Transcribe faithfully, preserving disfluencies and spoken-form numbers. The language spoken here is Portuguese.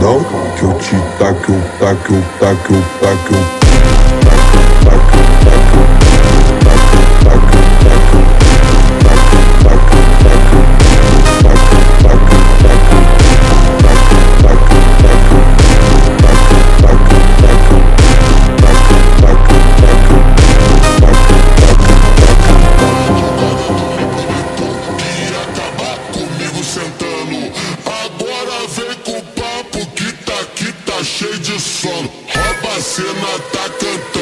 não, que eu te taco, eu taco, eu taco, eu taco, eu Agora vem com o papo que tá aqui, tá cheio de sono. Rouba a cena, tá cantando.